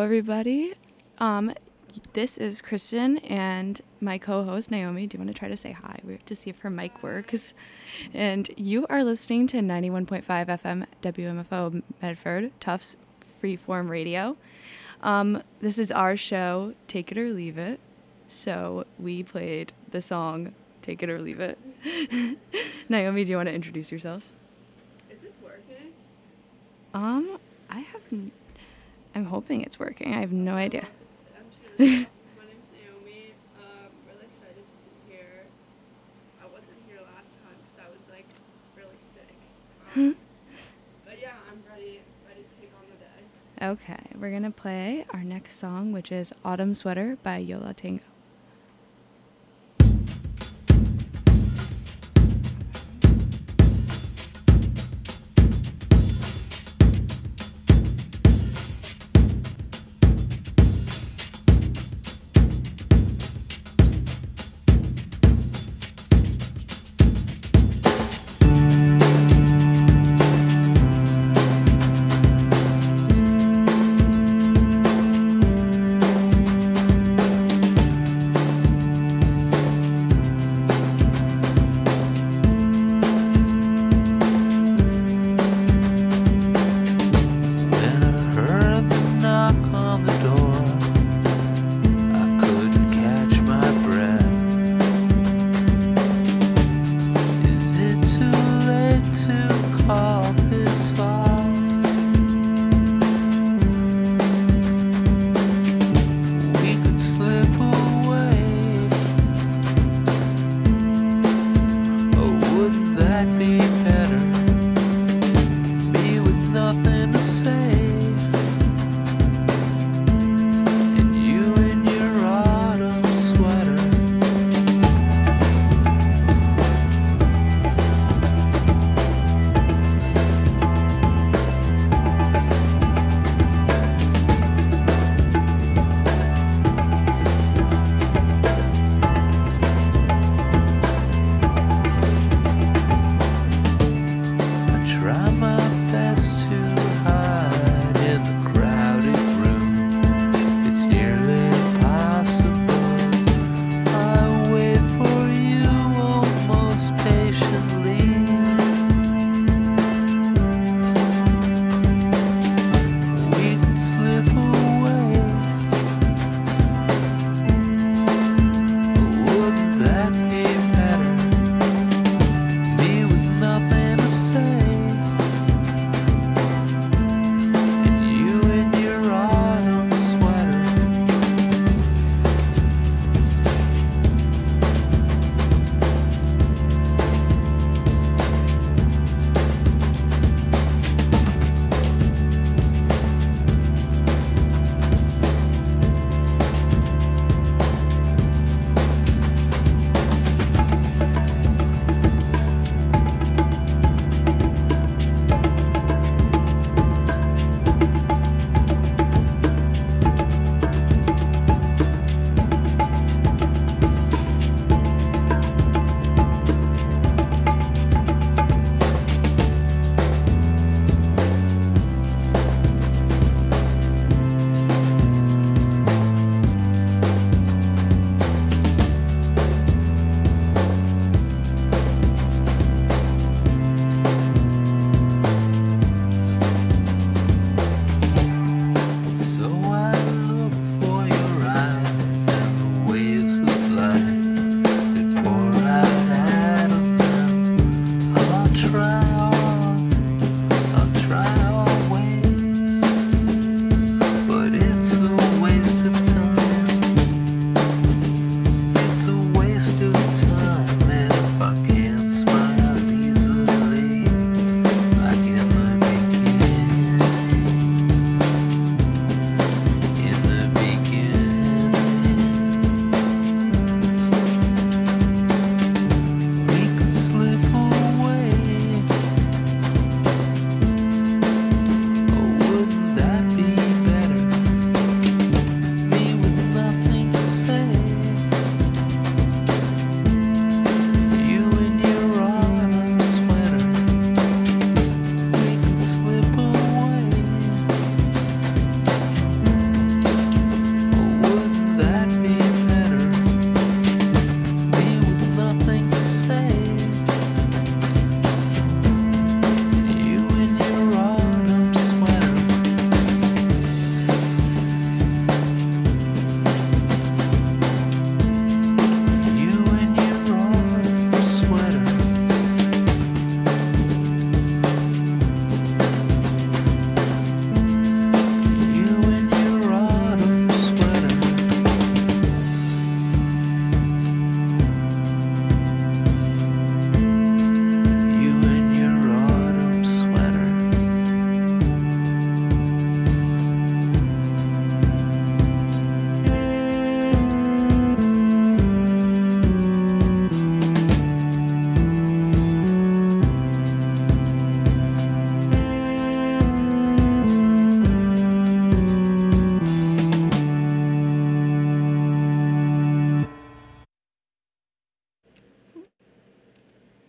everybody. This is Kristen and my co-host Naomi. Do you want to try to say hi? We have to see if her mic works. And you are listening to 91.5 FM WMFO Medford, Tufts Freeform Radio. This is our show, Take It or Leave It. So we played the song Take It or Leave It. Naomi, do you want to introduce yourself? Is this working? I'm hoping it's working. I have no idea. I'm just gonna my name's Naomi. Really excited to be here. I wasn't here last time because I was like really sick. But yeah, I'm ready to take on the day. Okay, we're gonna play our next song, which is Autumn Sweater by Yo La Tengo.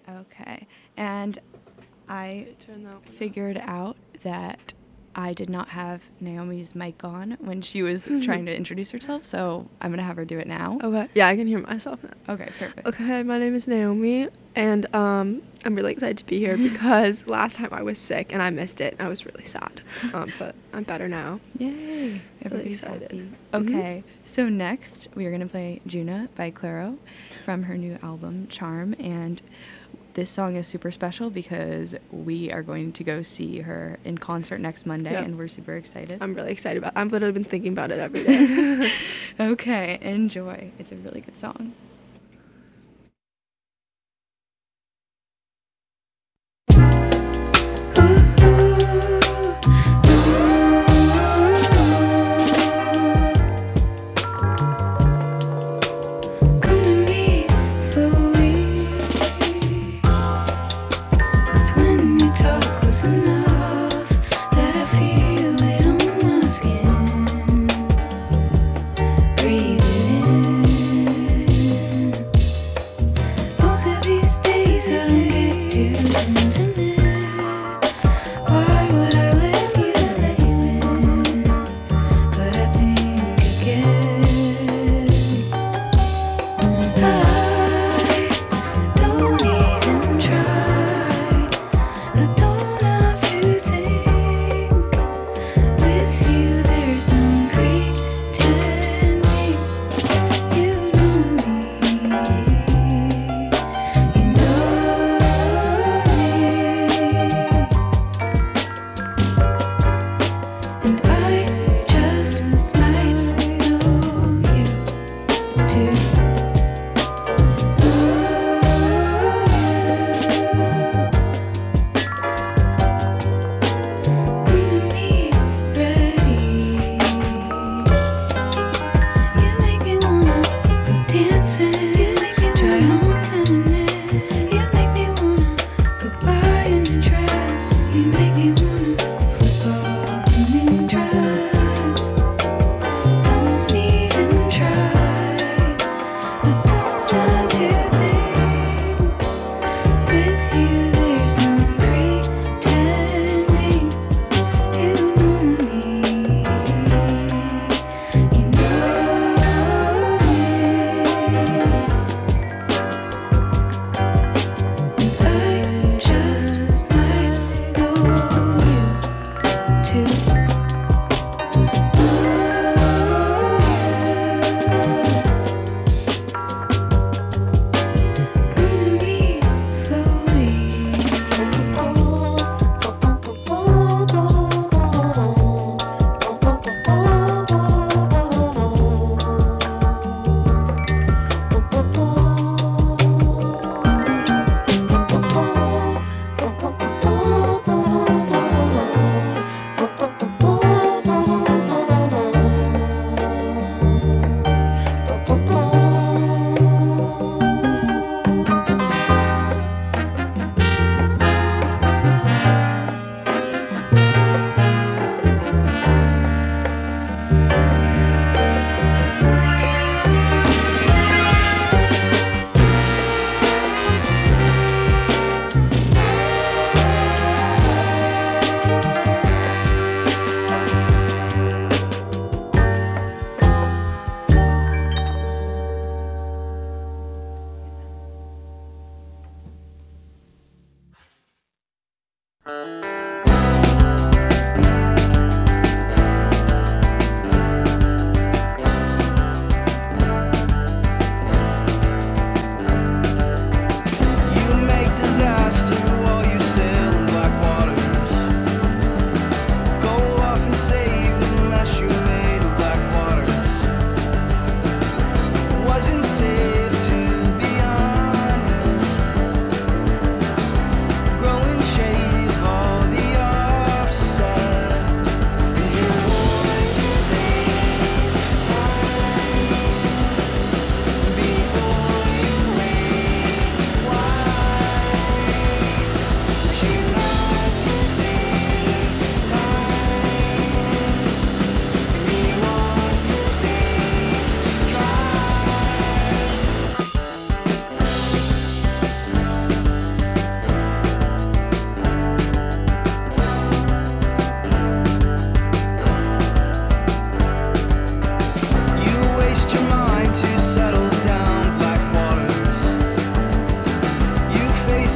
Okay. And I Turn that one up. figured out that I did not have Naomi's mic on when she was trying to introduce herself, so I'm going to have her do it now. Okay. Yeah, I can hear myself now. Okay, perfect. Okay, my name is Naomi, and I'm really excited to be here because last time I was sick and I missed it. I was really sad, but I'm better now. Yay. Everybody's excited. happy. Mhm. Okay, so next we are going to play Juna by Claro from her new album, Charm, and this song is super special because we are going to go see her in concert next Monday, Yep. and we're super excited. I'm really excited about it. I've literally been thinking about it every day. Okay, enjoy. It's a really good song. Come to me slowly. It's when you talk close enough that I feel it on my skin. Breathe it in. Most of these days I get too intimate. Why would I let you in? But I think again. I don't even try. I don't have to think. With you, there's no pretending. You know me. You know me.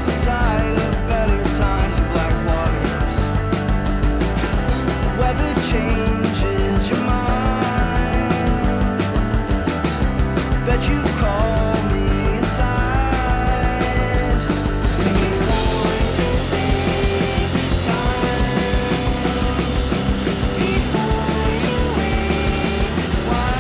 miss the sight of better times and black waters. Weather changes your mind. Bet you call me inside. When you want to save time before you wait. Why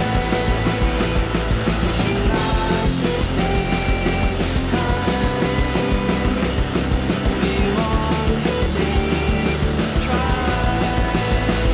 would you like to save time? We want to save tries.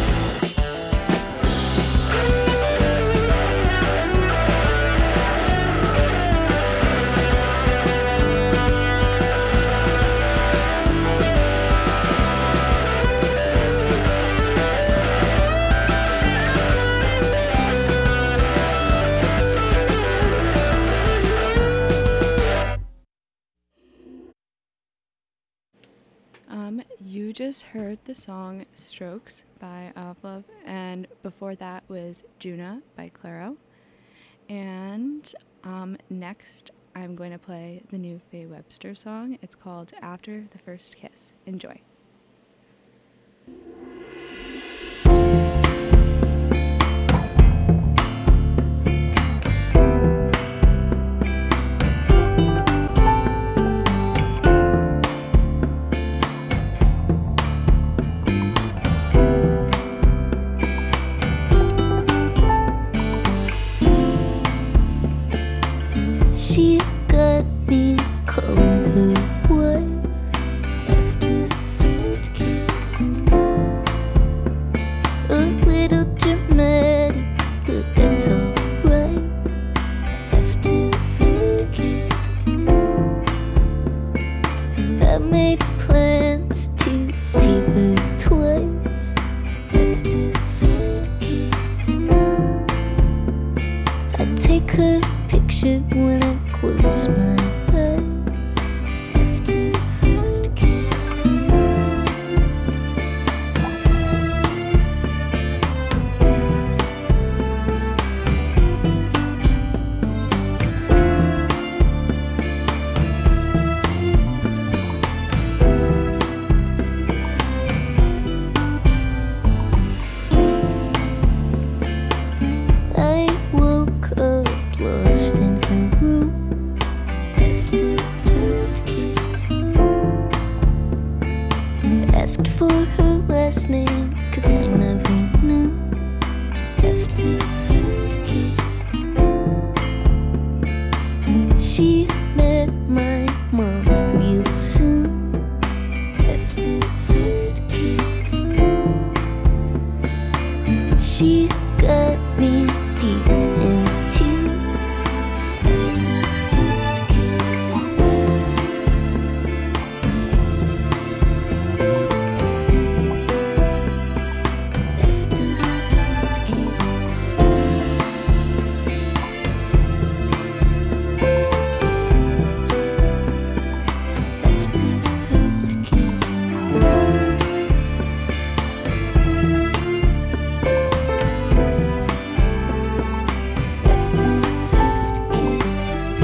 You just heard the song Strokes by Avlov, and before that was Juna by Claro. And next, I'm going to play the new Faye Webster song. It's called After the First Kiss. Enjoy. She got me calling her wife after the first kiss. A little dramatic, but that's alright. After the first kiss, I made plans to see her twice. After the first kiss, I take her picture when I close my eyes. After the first kiss, I woke up lost in her room. After the first kiss, asked for her last name, 'cause I never knew. After the first kiss, she met my mom real soon. After the first kiss, she got me deep into. After the first kiss, after the first kiss, after the first kiss. After the first kiss,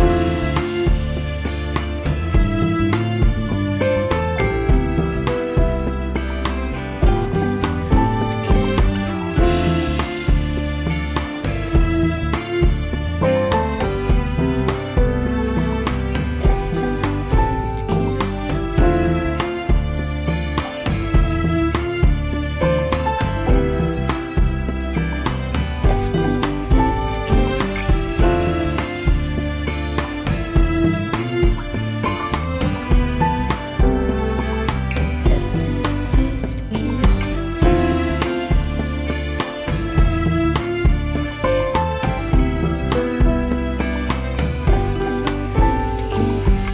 after the first kiss, after the first kiss, after the first kiss. After the first kiss, after the first kiss.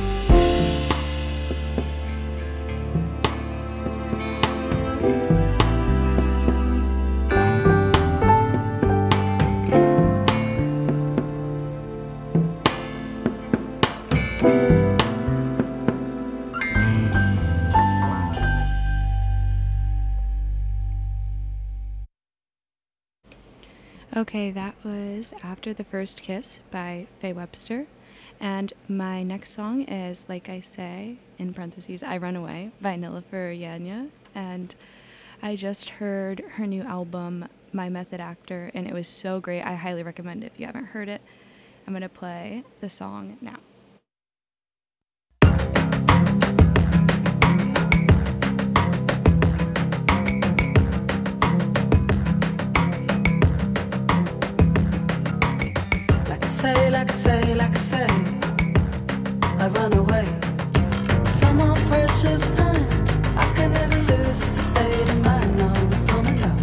Okay, that was After the First Kiss by Faye Webster. And my next song is Like I Say, in parentheses, I Run Away by Nilüfer Yanya. And I just heard her new album, My Method Actor, and it was so great. I highly recommend it if you haven't heard it. I'm going to play the song now. Like I say, I run away. Some more precious time I can never lose. It's a state of mind, no, it's coming down.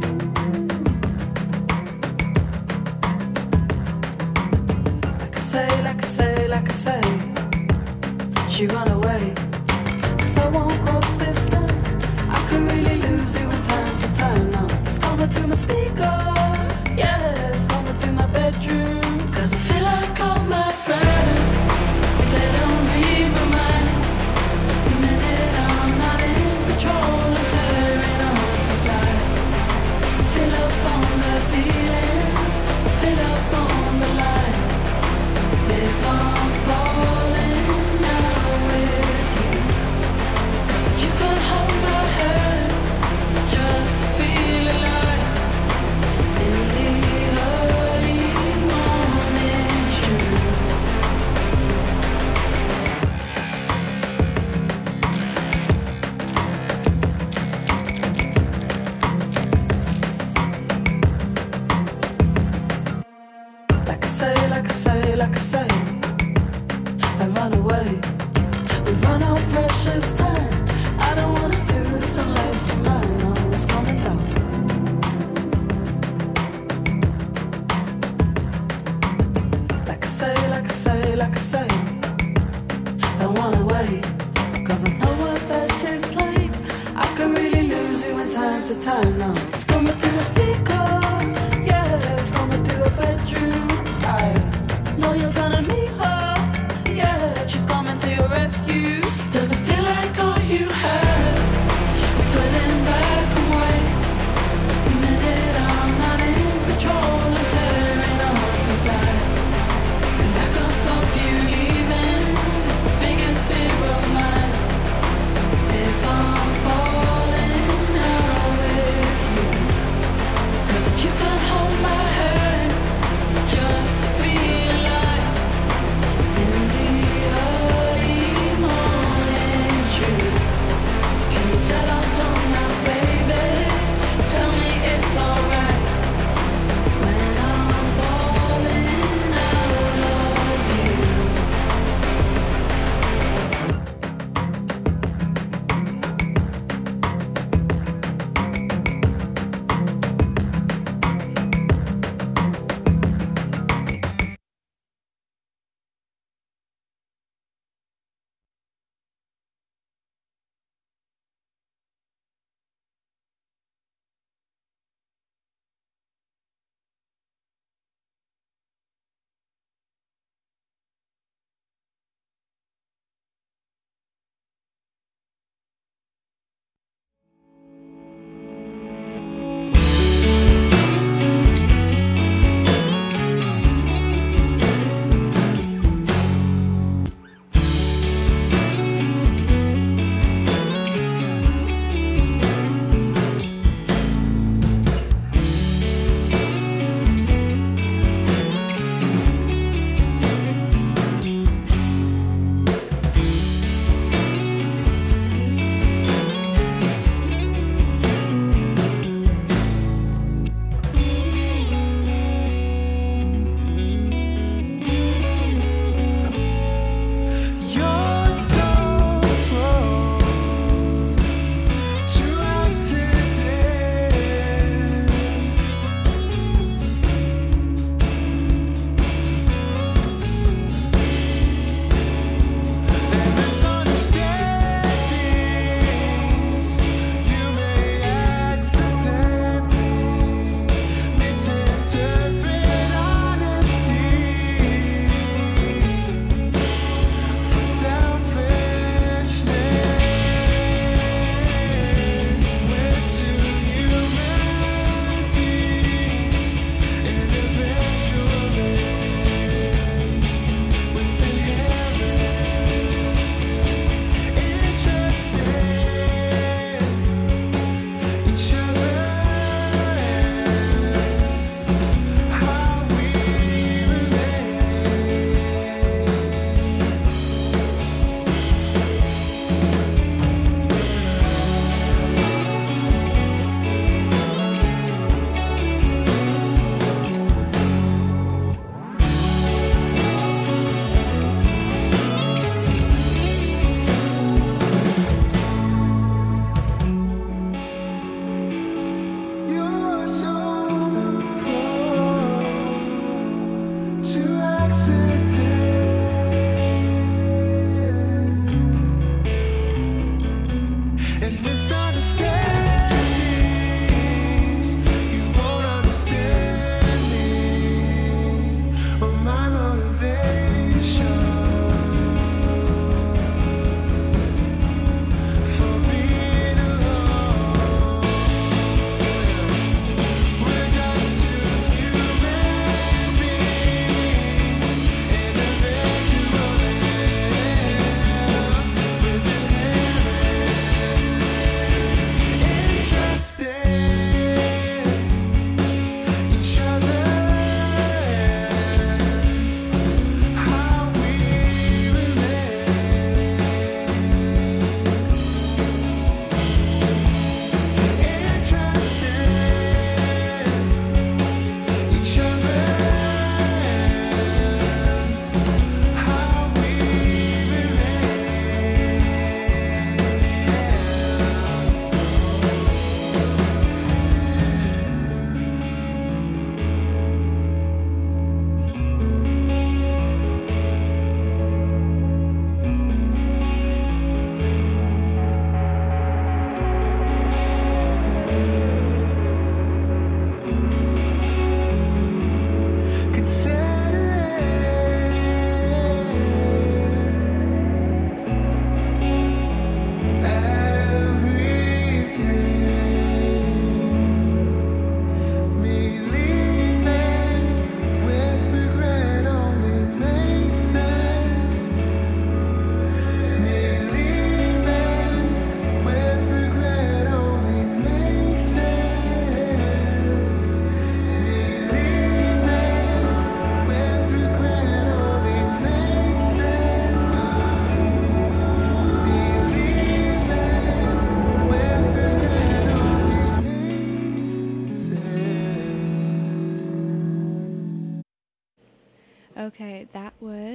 Like I say, she run away. 'Cause I won't cross this line. I could really lose you in time to time now. It's coming through my speaker, yeah, it's coming through my bedroom. I feel like all my friends, they don't read my mind. The minute I'm not in control, I'm clearing up inside. Fill up on the feeling, fill up on the light. If I'm falling out with you, 'cause if you could hold my hand just to feel alive in the early morning truth. Like I say, I run away. We run out precious time. I don't wanna do this unless you mind. No, it's coming down. Like I say, I wanna wait. 'Cause I know what that shit's like. I could really lose you in time to time now. It's coming through a speaker, yeah, it's coming through a bedroom. I know you're gonna meet her, yeah, she's coming to your rescue. Does it feel like all you have is putting back away? The minute I'm not in control, I'm clearing up inside. And I can't stop you leaving, it's the biggest fear of mine. If I'm falling out with you, 'cause if you can hold my hand just to feel alive in the early morning.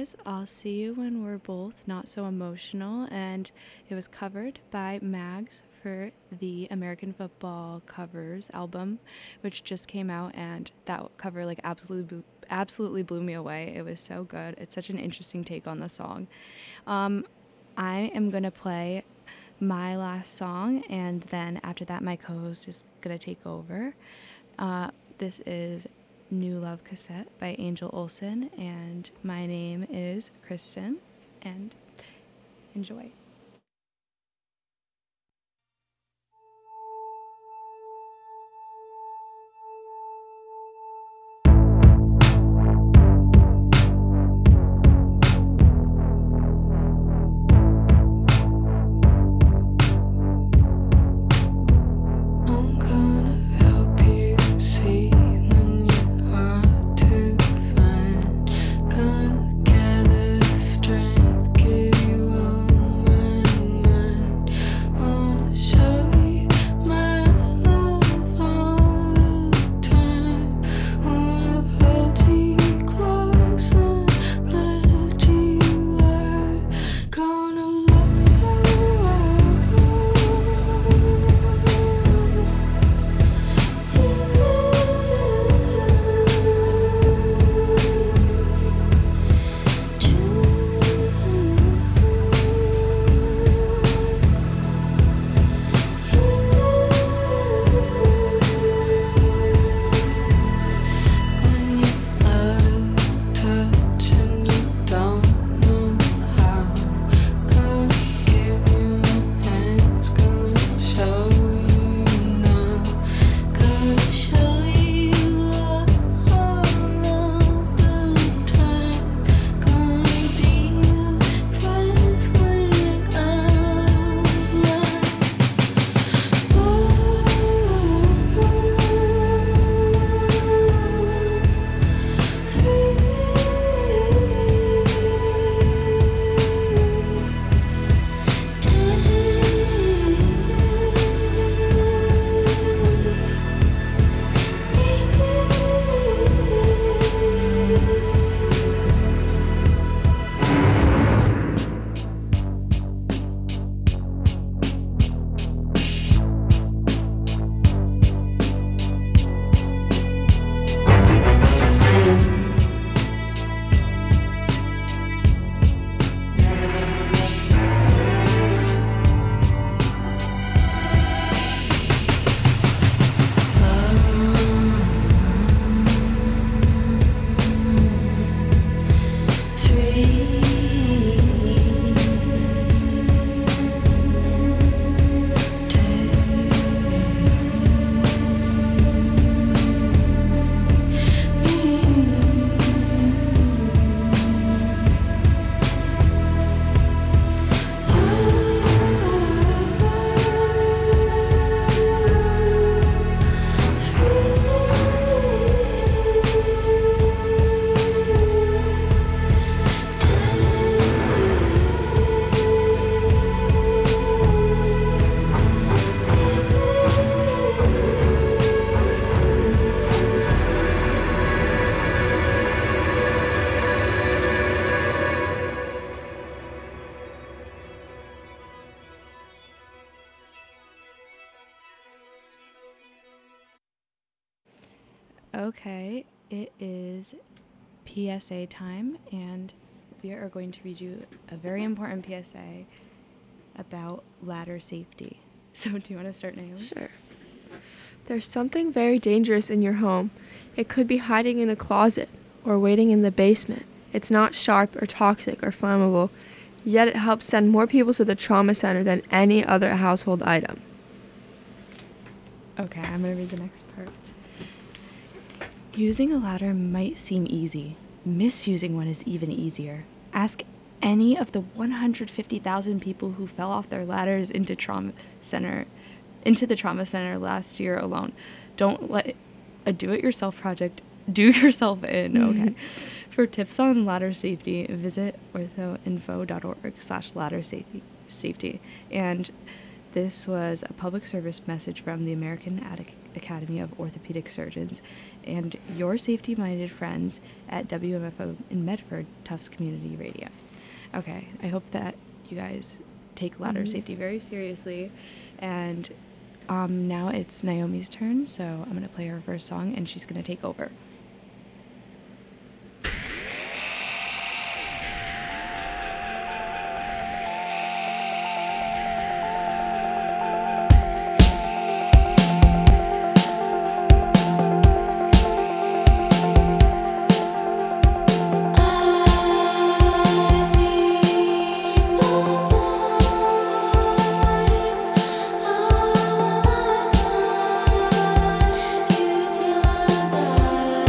is I'll See You When We're Both Not So Emotional, and it was covered by Mags for the American Football Covers album, which just came out, and that cover like absolutely blew me away. It was so good. It's such an interesting take on the song. I am going to play my last song, and then after that my co-host is going to take over. This is New Love Cassette by Angel Olsen, and my name is Kristen, and enjoy. I'm gonna help you see when you're hard to find. Gonna gather the strength, give you all my mind. Wanna show you my love all the time. Wanna hold you close and let you lie. Gonna love when you're out of touch and you don't know how. Gonna give you my hands, gonna show you now. Gonna show you love all the time. Gonna be your breath when you're out of line. Okay, it is PSA time, and we are going to read you a very important PSA about ladder safety. So do you want to start, Naomi? Sure. There's something very dangerous in your home. It could be hiding in a closet or waiting in the basement. It's not sharp or toxic or flammable, yet it helps send more people to the trauma center than any other household item. Okay, I'm going to read the next part. Using a ladder might seem easy. Misusing one is even easier. Ask any of the 150,000 people who fell off their ladders into the trauma center last year alone. Don't let a do-it-yourself project do yourself in. Okay. For tips on ladder safety, visit orthoinfo.org/ladder safety. And This was a public service message from the American Academy of Orthopedic Surgeons and your safety-minded friends at WMFO in Medford, Tufts Community Radio. Okay, I hope that you guys take ladder safety very seriously. And now it's Naomi's turn, so I'm going to play her first song, and she's going to take over. You till I die.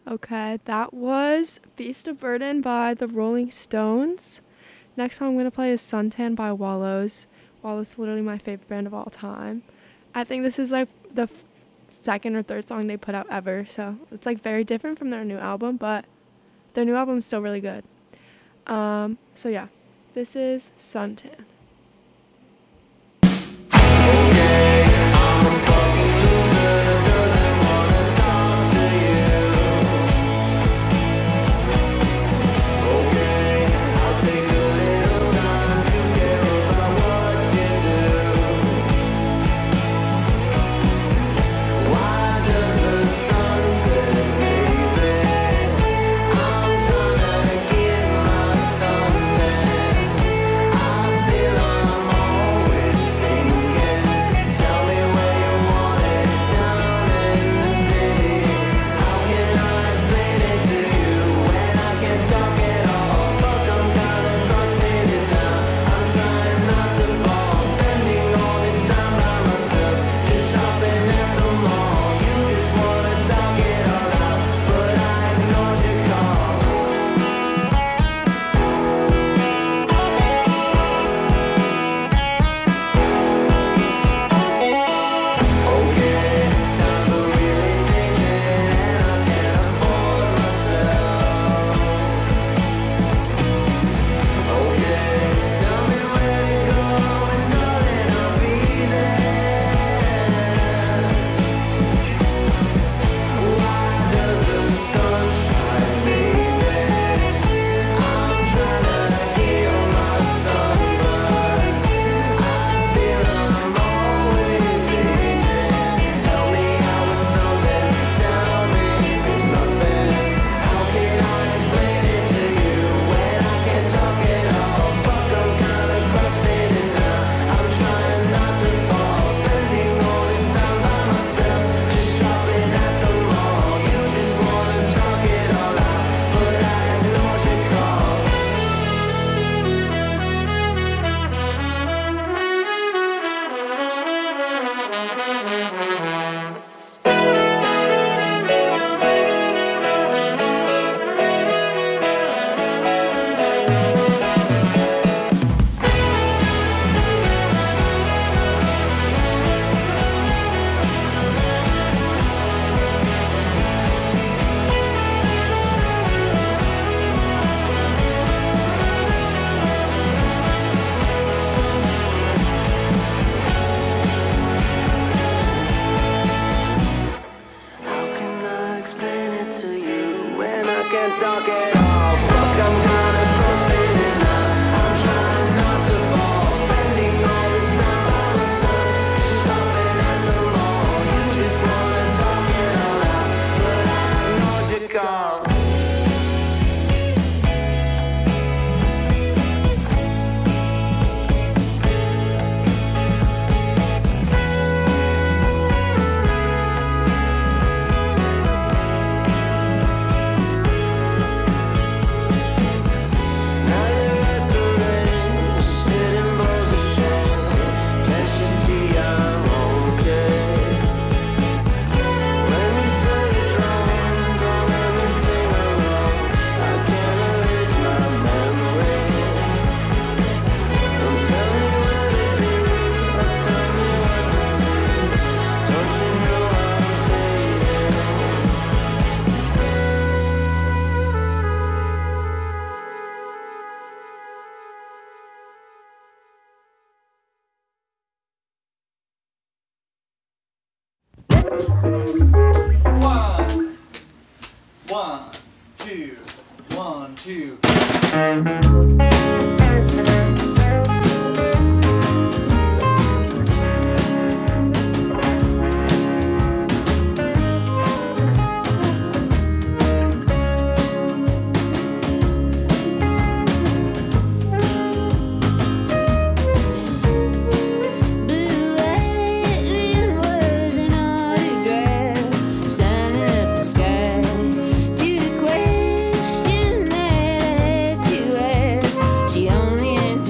Okay, that was Beast of Burden by the Rolling Stones. Next song I'm going to play is Suntan by Wallows. Wallows is literally my favorite band of all time. I think this is like the second or third song they put out ever, so it's like very different from their new album, but their new album is still really good. So yeah, this is Suntan. One, two, 1, 2. She only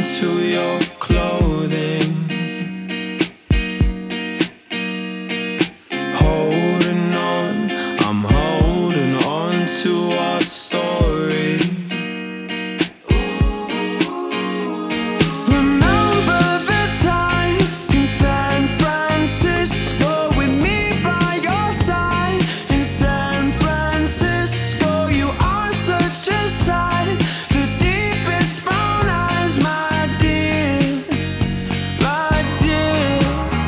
onto your clothing. Holding on, I'm holding on to our story. Remember the time in San Francisco with me by your side. In San Francisco, you are such a sight. The deepest brown eyes, my dear, my dear.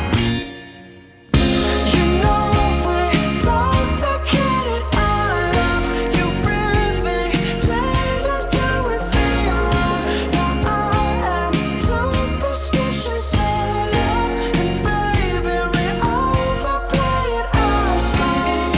You know if we suffocated our love, you really played to do with me alone. Now I am superstitious of love, and baby, we overplayed our song.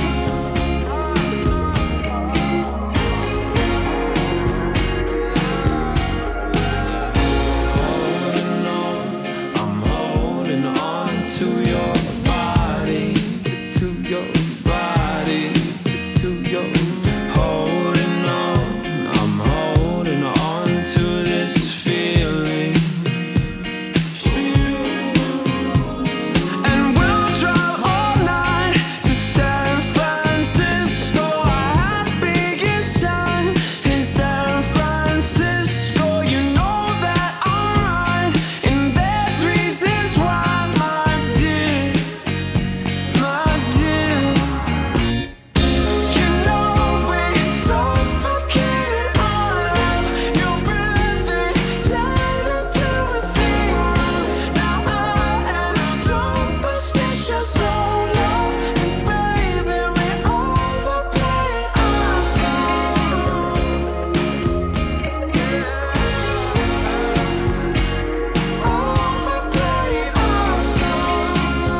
Holding on, I'm holding on to your body, to your body, to your. Holding on, I'm holding on to this feeling. And we'll drive all night to San Francisco. Our happiest time in San Francisco. You know that I'm right, and there's reasons why, my dear, my dear. You know we suffocated our love. You really played to do with me alone. Now I am superstitious of love, and baby, we overplayed our song. Overplayed our song.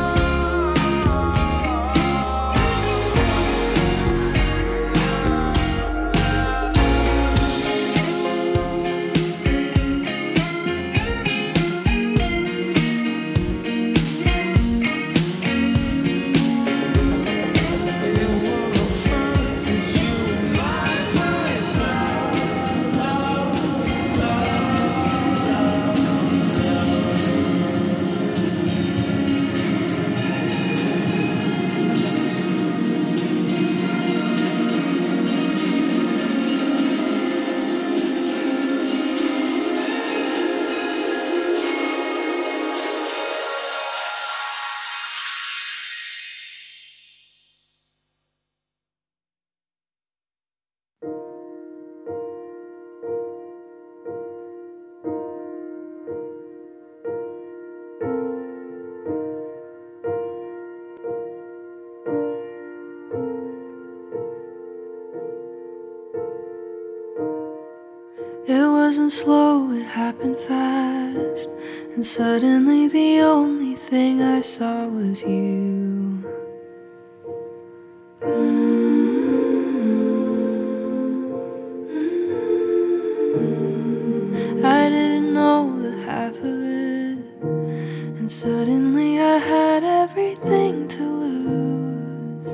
It wasn't slow, it happened fast. And suddenly the only thing I saw was you. I didn't know the half of it. And suddenly I had everything to lose.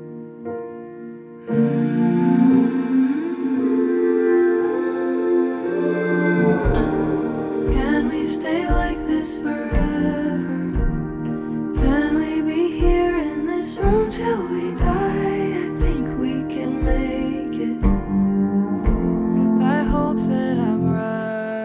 Can we stay like this forever? Can we be here in this room till we die? I think we can make it. I hope that I'm right.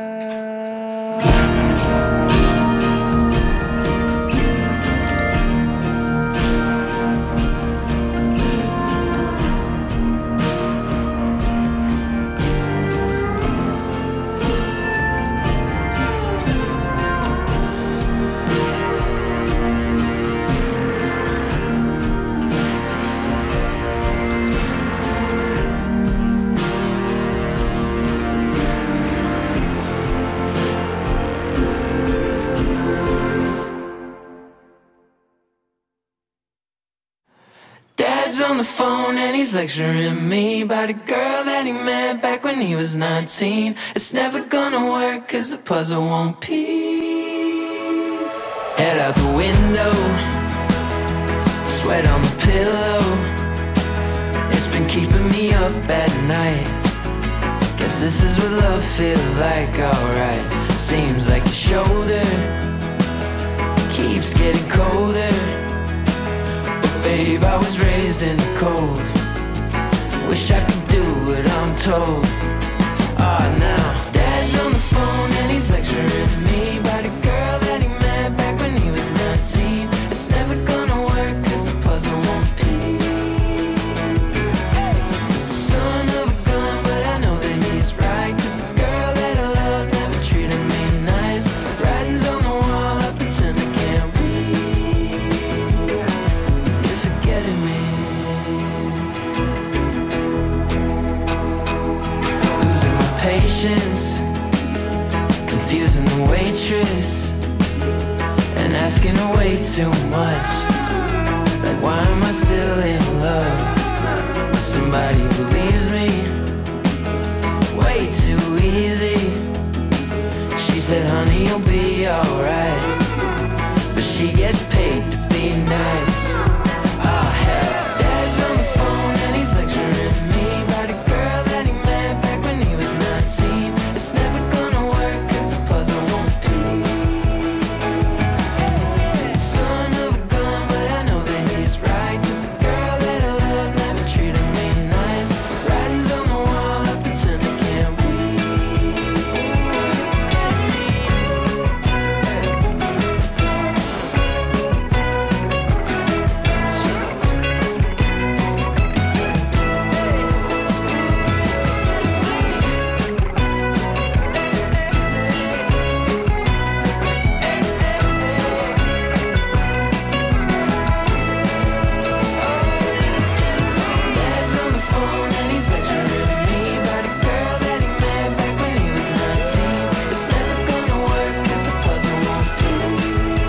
Dad's on the phone and he's lecturing me about a girl that he met back when he was 19. It's never gonna work cause the puzzle won't piece. Head out the window, sweat on the pillow. It's been keeping me up at night. Guess this is what love feels like, alright. seems like your shoulder keeps getting colder. But babe, I was raised in the cold. Wish I could do what I'm told. Ah, now Dad's on the phone and he's lecturing me about a girl that he met back when he was 19. It's never gonna work cause the puzzle won't piece. Son of a gun, but I know that he's right, cause the girl that I love never treated me nice. Writings on the wall, I pretend I can't read. You're forgetting me. Losing my patience, confusing the waitress, and asking her way too much. Like, why am I still in love with somebody who leaves me way too easy? She said, honey, you'll be alright, but she gets paid to be nice. Ah, hell. Dad's on the phone and he's lecturing me about a girl that he met back when he was 19. It's never gonna work cause the puzzle won't piece. Son of a gun, but I know that he's right, cause the girl that I love never treated me nice. Writings on the wall, I pretend I can't read. Dad's on the phone and he's lecturing me about a girl that he met back when he was 19. It's never gonna work cause the puzzle won't piece.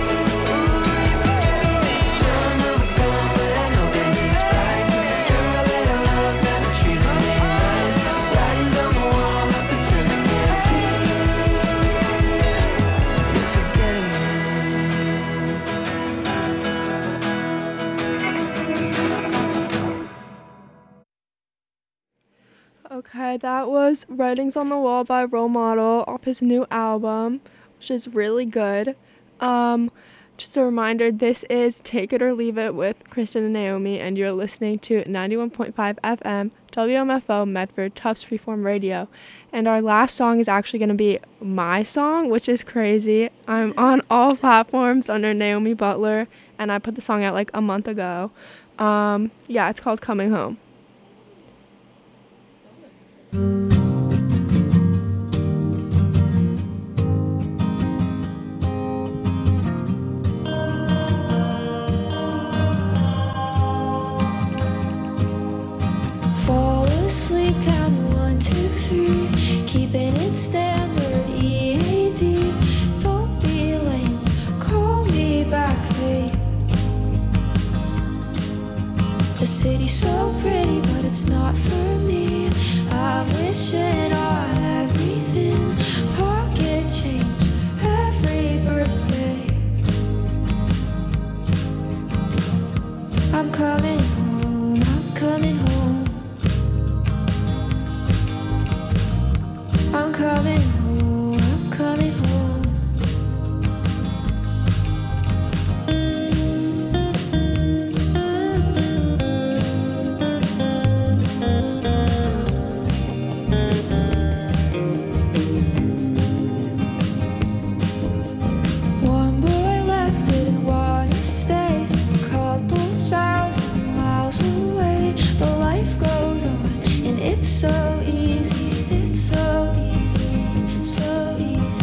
Son of a gun, but I know that he's right, cause the girl that I love never treated me nice. Writings on the wall, I pretend I can't read. You're forgetting me. Okay, that was Writings on the Wall by Role Model off his new album, which is really good. Just a reminder, this is Take It or Leave It with Kristen and Naomi, and you're listening to 91.5 FM, WMFO, Medford, Tufts Freeform Radio. And our last song is actually going to be my song, which is crazy. I'm on all platforms under Naomi Butler, and I put the song out like a month ago. Yeah, it's called Coming Home. Fall asleep counting 1, 2, 3, keeping it standard EAD. Don't be lame, call me back late. The city's so pretty, but it's not for me. I'm wishing